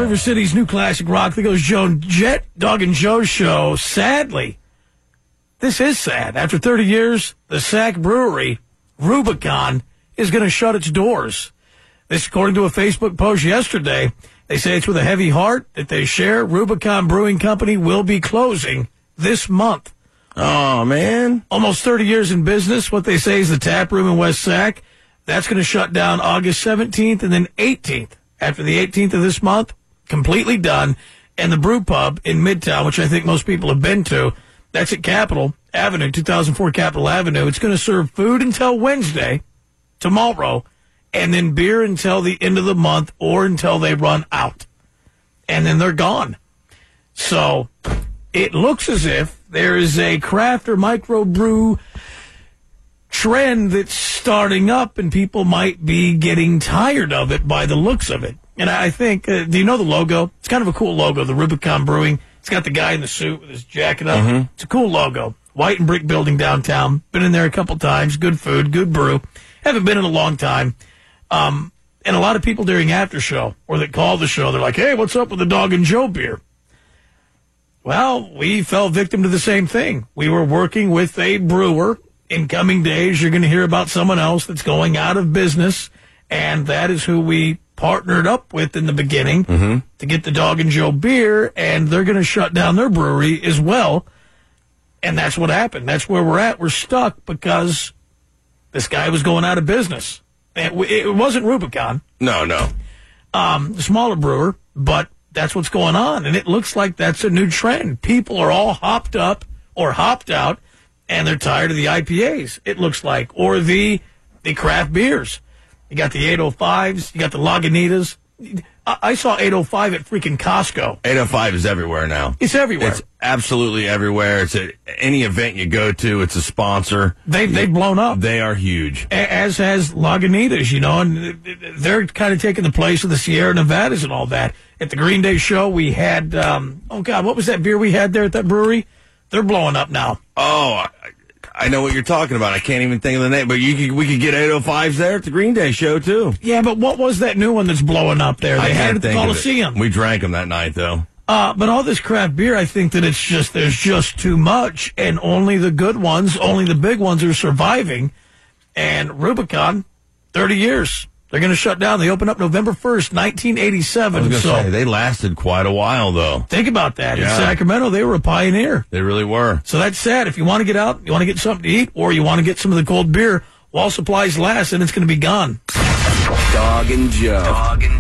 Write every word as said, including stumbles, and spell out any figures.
River City's new classic rock. There goes Joan Jett, Dog and Joe show. Sadly, this is sad. After thirty years, the Sac Brewery, Rubicon, is going to shut its doors. This, according to a Facebook post yesterday, they say it's with a heavy heart that they share. Rubicon Brewing Company will be closing this month. Oh, man. Almost thirty years in business. What they say is the tap room in West Sac. That's going to shut down August seventeenth and then eighteenth. After the eighteenth of this month, completely done. And the brew pub in Midtown, which I think most people have been to, that's at Capitol Avenue, two thousand four Capitol Avenue. It's going to serve food until Wednesday, tomorrow, and then beer until the end of the month or until they run out. And then they're gone. So it looks as if there is a craft or microbrew trend that's starting up, and people might be getting tired of it by the looks of it. And I think, uh, do you know the logo? It's kind of a cool logo, the Rubicon Brewing. It's got the guy in the suit with his jacket up. Mm-hmm. It's a cool logo. White and brick building downtown. Been in there a couple times. Good food, good brew. Haven't been in a long time. Um, and a lot of people during after show, or that call the show, they're like, hey, what's up with the Dog and Joe beer? Well, we fell victim to the same thing. We were working with a brewer. In coming days, you're going to hear about someone else that's going out of business, and that is who we partnered up with in the beginning mm-hmm. to get the Dog and Joe beer, and they're going to shut down their brewery as well. And that's what happened. That's where we're at. We're stuck because this guy was going out of business. It wasn't Rubicon. No, no. Um, the smaller brewer, but that's what's going on. And it looks like that's a new trend. People are all hopped up or hopped out, and they're tired of the I P As, it looks like, or the the craft beers. You got the eight oh fives, you got the Lagunitas. I, I saw eight oh five at freaking Costco. eight oh five is everywhere now. It's everywhere. It's absolutely everywhere. It's at any event you go to, it's a sponsor. They, they've blown up. They are huge. As has Lagunitas, you know, and they're kind of taking the place of the Sierra Nevadas and all that. At the Green Day show, we had, um, oh, God, what was that beer we had there at that brewery? They're blowing up now. Oh, I, I know what you're talking about. I can't even think of the name, but you could, we could get eight oh fives there at the Green Day show, too. Yeah, but what was that new one that's blowing up there? They I had it at the Coliseum. We drank them that night, though. Uh, but all this craft beer, I think that it's just, there's just too much, and only the good ones, only the big ones are surviving. And Rubicon, thirty years. They're going to shut down. They opened up November first, nineteen eighty-seven. I was going to so, say, they lasted quite a while, though. Think about that. Yeah. In Sacramento, they were a pioneer. They really were. So that's sad. If you want to get out, you want to get something to eat, or you want to get some of the cold beer, while supplies last, and it's going to be gone. Dog and Joe. Dog and